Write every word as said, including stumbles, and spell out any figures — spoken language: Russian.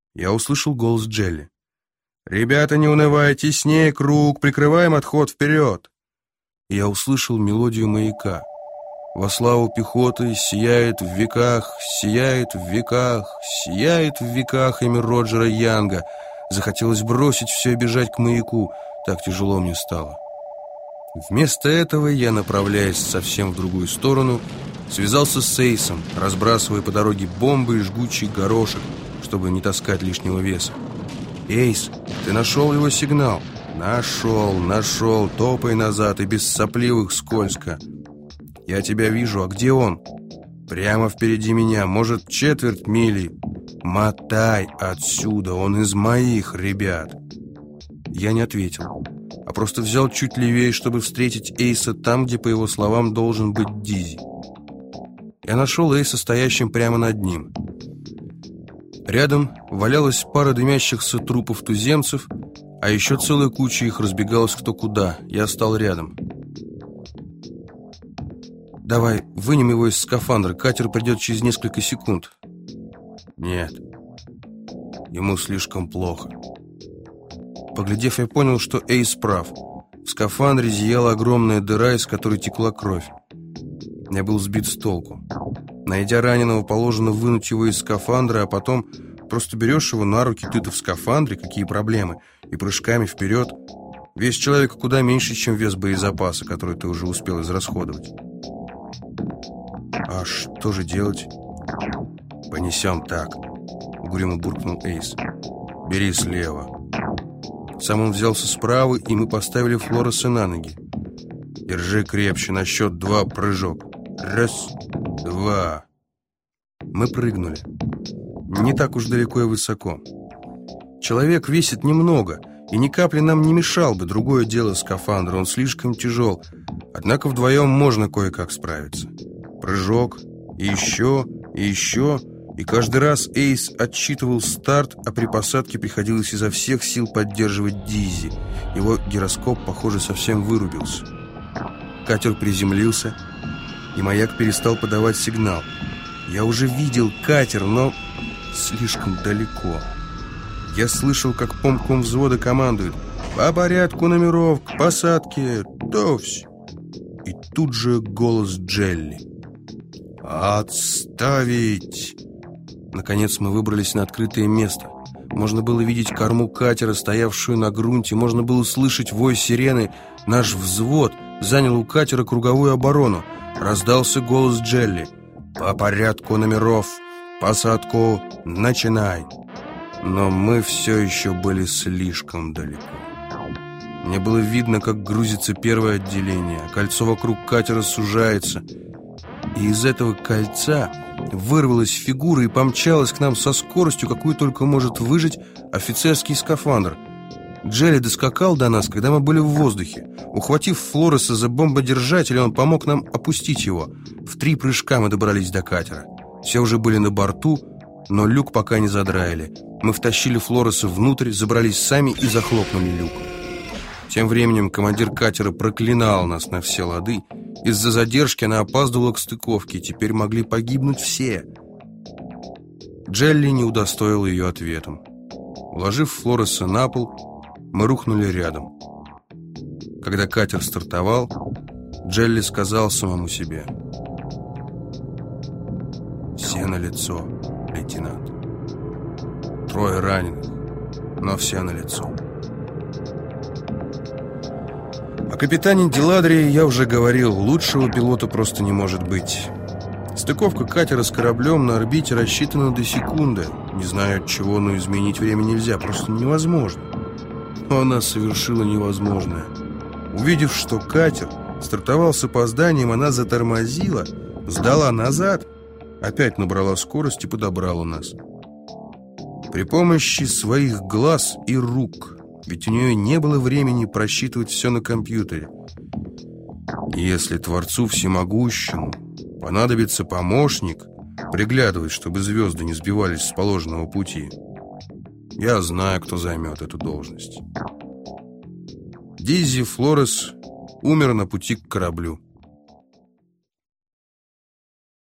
Я услышал голос Джелли. «Ребята, не унывайте, теснее круг, прикрываем отход вперед!» Я услышал мелодию маяка. «Во славу пехоты сияет в веках, сияет в веках, сияет в веках имя Роджера Янга». Захотелось бросить все и бежать к маяку. Так тяжело мне стало. Вместо этого я, направляясь совсем в другую сторону, связался с Эйсом, разбрасывая по дороге бомбы и жгучий горошек, чтобы не таскать лишнего веса. «Эйс, ты нашел его сигнал?» «Нашел, нашел, топай назад и без сопливых скользко». «Я тебя вижу, а где он?» «Прямо впереди меня, может, четверть мили». «Мотай отсюда, он из моих ребят». Я не ответил, а просто взял чуть левее, чтобы встретить Эйса там, где, по его словам, должен быть Дизи. Я нашел Эйса стоящим прямо над ним. Рядом валялась пара дымящихся трупов туземцев, а еще целая куча их разбегалась кто куда. Я стал рядом. «Давай, вынем его из скафандра, катер придет через несколько секунд». «Нет, ему слишком плохо». Поглядев, я понял, что Эйс прав. В скафандре зияла огромная дыра, из которой текла кровь. Я был сбит с толку. Найдя раненого, положено вынуть его из скафандра, а потом просто берешь его на руки, ты-то в скафандре, какие проблемы, и прыжками вперед. Вес человека куда меньше, чем вес боезапаса, который ты уже успел израсходовать. «А что же делать?» «Понесем так», — угрюмо буркнул Эйс. «Бери слева». Сам он взялся справа, и мы поставили Флореса на ноги. «Держи крепче, на счет два прыжок. Раз, два». Мы прыгнули. Не так уж далеко и высоко. Человек весит немного, и ни капли нам не мешал бы. Другое дело скафандр, он слишком тяжел. Однако вдвоем можно кое-как справиться. Прыжок, и еще, и еще... И каждый раз Эйс отсчитывал старт, а при посадке приходилось изо всех сил поддерживать Дизи. Его гироскоп, похоже, совсем вырубился. Катер приземлился, и маяк перестал подавать сигнал. Я уже видел катер, но слишком далеко. Я слышал, как помком взвода командует: «По порядку номеров, к посадке, товсь!» И тут же голос Джелли: «Отставить!» Наконец мы выбрались на открытое место. Можно было видеть корму катера, стоявшую на грунте. Можно было слышать вой сирены. Наш взвод занял у катера круговую оборону. Раздался голос Джелли: «По порядку номеров, посадку начинай!» Но мы все еще были слишком далеко. Мне было видно, как грузится первое отделение. Кольцо вокруг катера сужается. И из этого кольца вырвалась фигура и помчалась к нам со скоростью, какую только может выжить офицерский скафандр. Джелли доскакал до нас, когда мы были в воздухе. Ухватив Флореса за бомбодержатель, он помог нам опустить его. В три прыжка мы добрались до катера. Все уже были на борту, но люк пока не задраили. Мы втащили Флореса внутрь, забрались сами и захлопнули люк. Тем временем командир катера проклинал нас на все лады. Из-за задержки она опаздывала к стыковке. Теперь могли погибнуть все. Джелли не удостоил ее ответом. Уложив Флореса на пол, мы рухнули рядом. Когда катер стартовал, Джелли сказал самому себе: «Все налицо, лейтенант. Трое раненых, но все налицо». О капитане Деладре я уже говорил. Лучшего пилота просто не может быть. Стыковка катера с кораблем на орбите рассчитана до секунды. Не знаю от чего, но изменить время нельзя, просто невозможно. Но она совершила невозможное. Увидев, что катер стартовал с опозданием, она затормозила, сдала назад, опять набрала скорость и подобрала нас. При помощи своих глаз и рук, ведь у нее не было времени просчитывать все на компьютере. Если Творцу Всемогущему понадобится помощник приглядывать, чтобы звезды не сбивались с положенного пути, я знаю, кто займет эту должность. Дизи Флорес умер на пути к кораблю.